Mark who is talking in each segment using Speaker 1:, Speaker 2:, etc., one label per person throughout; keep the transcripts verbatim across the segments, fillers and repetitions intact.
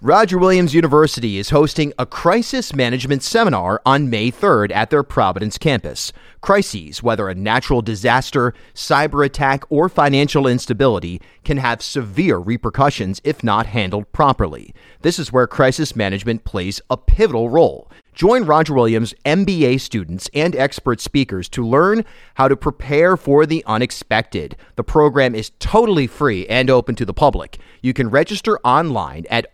Speaker 1: Roger Williams University is hosting a crisis management seminar on May third at their Providence campus. Crises, whether a natural disaster, cyber attack, or financial instability, can have severe repercussions if not handled properly. This is where crisis management plays a pivotal role. Join Roger Williams M B A students and expert speakers to learn how to prepare for the unexpected. The program is totally free and open to the public. You can register online at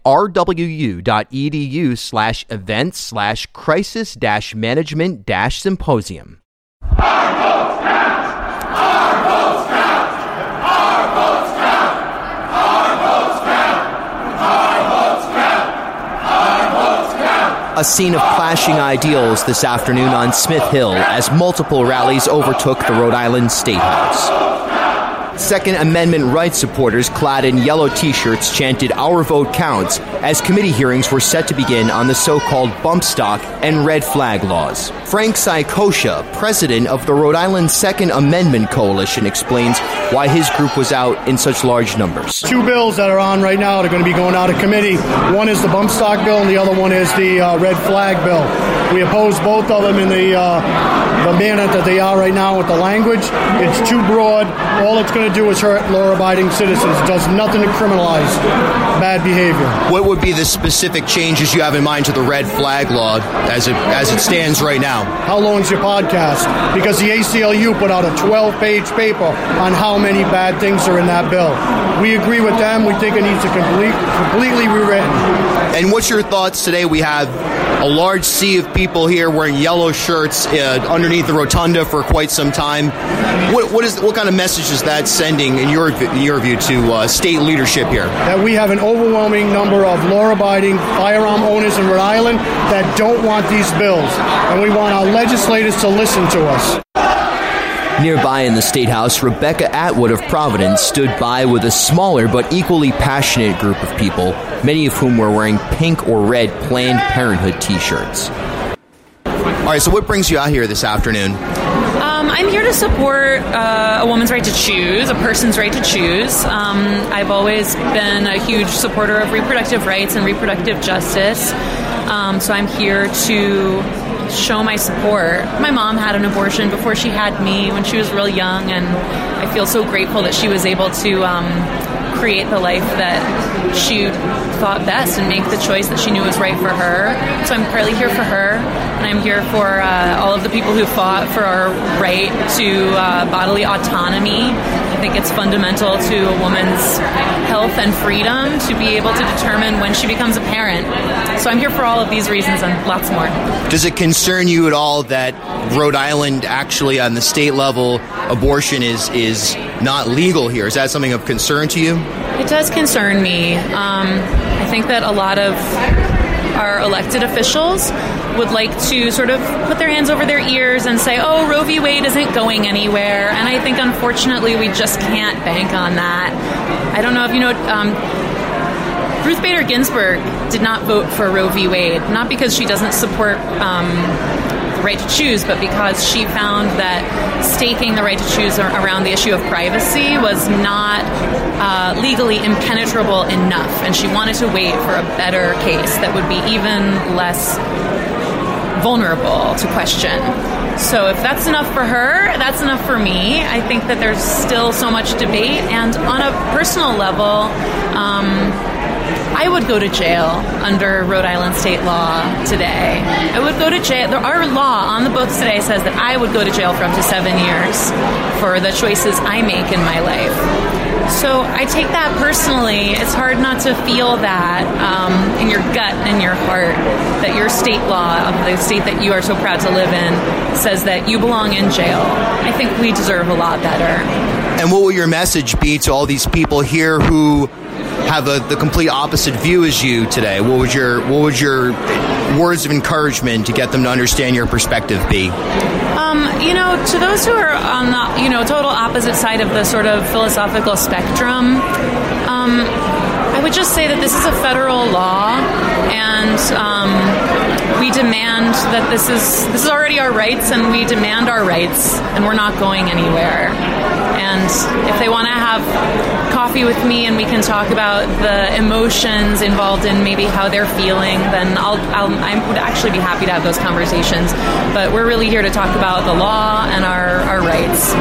Speaker 1: rwu.edu slash events slash crisis dash management dash symposium.
Speaker 2: Our votes count! Our votes count! Our votes count! Our votes count! Our votes count! Our votes count!
Speaker 1: A scene of clashing ideals this afternoon on Smith Hill as multiple rallies overtook the Rhode Island State House. Second Amendment rights supporters clad in yellow T-shirts chanted "Our vote counts" as committee hearings were set to begin on the so-called bump stock and red flag laws. Frank Saikosha, president of the Rhode Island Second Amendment Coalition, explains why his group was out in such large numbers.
Speaker 3: Two bills that are on right now that are going to be going out of committee. One is the bump stock bill and the other one is the uh, red flag bill. We oppose both of them in the, uh, the manner that they are right now with the language. It's too broad. All it's going to do is hurt law-abiding citizens. It does nothing to criminalize bad behavior.
Speaker 1: What would be the specific changes you have in mind to the red flag law as it as it stands right now?
Speaker 3: How long's your podcast? Because the A C L U put out a twelve-page paper on how many bad things are in that bill. We agree with them. We think it needs to complete, completely rewritten.
Speaker 1: And what's your thoughts today? We have a large sea of people here wearing yellow shirts uh, underneath the rotunda for quite some time. What, what is what kind of message is that sending, in your in your view, to uh, state leadership here?
Speaker 3: That we have an overwhelming number of law-abiding firearm owners in Rhode Island that don't want these bills, and we want our legislators to listen to us.
Speaker 1: Nearby in the State House, Rebecca Atwood of Providence stood by with a smaller but equally passionate group of people, many of whom were wearing pink or red Planned Parenthood T-shirts. All right, so what brings you out here this afternoon?
Speaker 4: Um, I'm here to support uh, a woman's right to choose, a person's right to choose. Um, I've always been a huge supporter of reproductive rights and reproductive justice, um, so I'm here to show my support. My mom had an abortion before she had me when she was real young, and I feel so grateful that she was able to um, create the life that she thought best and make the choice that she knew was right for her. So I'm partly here for her, and I'm here for uh, all of the people who fought for our right to uh, bodily autonomy. I think it's fundamental to a woman's health and freedom to be able to determine when she becomes a parent. So I'm here for all of these reasons and lots more.
Speaker 1: Does it concern you at all that Rhode Island, actually on the state level, abortion is is not legal here? Is that something of concern to you?
Speaker 4: It does concern me. Um, I think that a lot of our elected officials would like to sort of put their hands over their ears and say, oh, Roe v. Wade isn't going anywhere. And I think, unfortunately, we just can't bank on that. I don't know if you know... Um, Ruth Bader Ginsburg did not vote for Roe v. Wade, not because she doesn't support um, the right to choose, but because she found that staking the right to choose around the issue of privacy was not uh, legally impenetrable enough, and she wanted to wait for a better case that would be even less vulnerable to question. So if that's enough for her, that's enough for me. I think that there's still so much debate, and on a personal level, um, I would go to jail under Rhode Island state law today. I would go to jail. Our law on the books today says that I would go to jail for up to seven years for the choices I make in my life. So I take that personally. It's hard not to feel that um, in your gut and your heart, that your state law of the state that you are so proud to live in says that you belong in jail. I think we deserve a lot better.
Speaker 1: And what will your message be to all these people here who have a, the complete opposite view as you today? What would your what would your words of encouragement to get them to understand your perspective be?
Speaker 4: Um, you know, to those who are on the you know total opposite side of the sort of philosophical spectrum, um, I would just say that this is a federal law, and um, we demand that this is this is already our rights, and we demand our rights, and we're not going anywhere. And if they want to have coffee with me and we can talk about the emotions involved in maybe how they're feeling, then I'll, I'll I would actually be happy to have those conversations. But we're really here to talk about the law and our, our rights.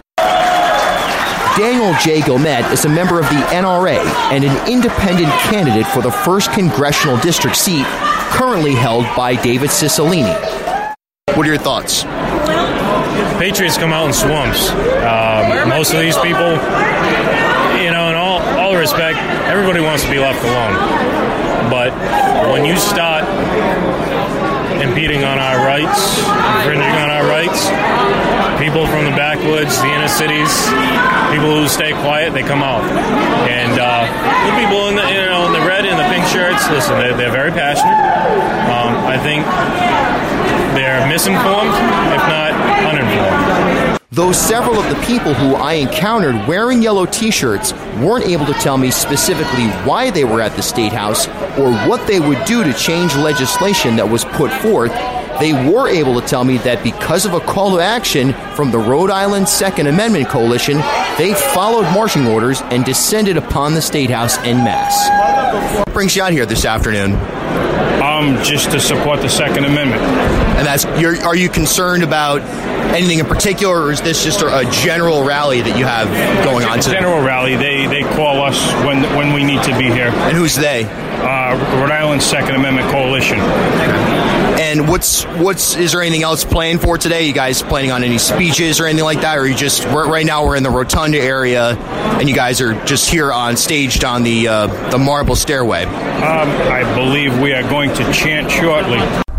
Speaker 1: Daniel J. Gilmet is a member of the N R A and an independent candidate for the first congressional district seat, currently held by David Cicilline. What are your thoughts?
Speaker 5: Patriots come out in swamps. Um, most of these people, you know, in all, all respect, everybody wants to be left alone. But when you start impeding on our rights, infringing on our rights, people from the backwoods, the inner cities, people who stay quiet, they come out. And uh, the people in the, you know, in the red and the pink shirts, listen, they're, they're very passionate. Um, I think they're misinformed, if not uninformed.
Speaker 1: Though several of the people who I encountered wearing yellow T-shirts weren't able to tell me specifically why they were at the State House or what they would do to change legislation that was put forth, they were able to tell me that because of a call to action from the Rhode Island Second Amendment Coalition, they followed marching orders and descended upon the State House en masse. What brings you out here this afternoon?
Speaker 6: Um, just to support the Second Amendment.
Speaker 1: And that's, you're, are you concerned about anything in particular, or is this just a, a general rally that you have going on today?
Speaker 6: General rally. They they call us when when we need to be here.
Speaker 1: And who's they?
Speaker 6: Uh, Rhode Island Second Amendment Coalition.
Speaker 1: And what's what's is there anything else planned for today? You guys planning on any speeches or anything like that, or are you just we're, right now we're in the Rotunda area, and you guys are just here on staged on the uh, the marble stairway?
Speaker 6: Um, I believe we are going to chant shortly.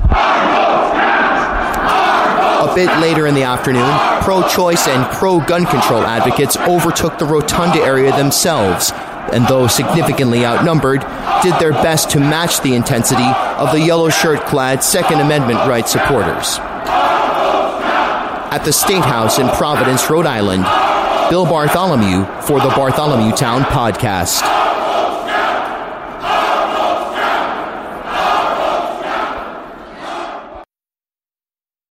Speaker 1: A bit later in the afternoon, pro-choice and pro-gun control advocates overtook the Rotunda area themselves, and though significantly outnumbered, did their best to match the intensity of the yellow shirt-clad Second Amendment rights supporters. At the State House in Providence, Rhode Island, Bill Bartholomew for the Bartholomew Town Podcast.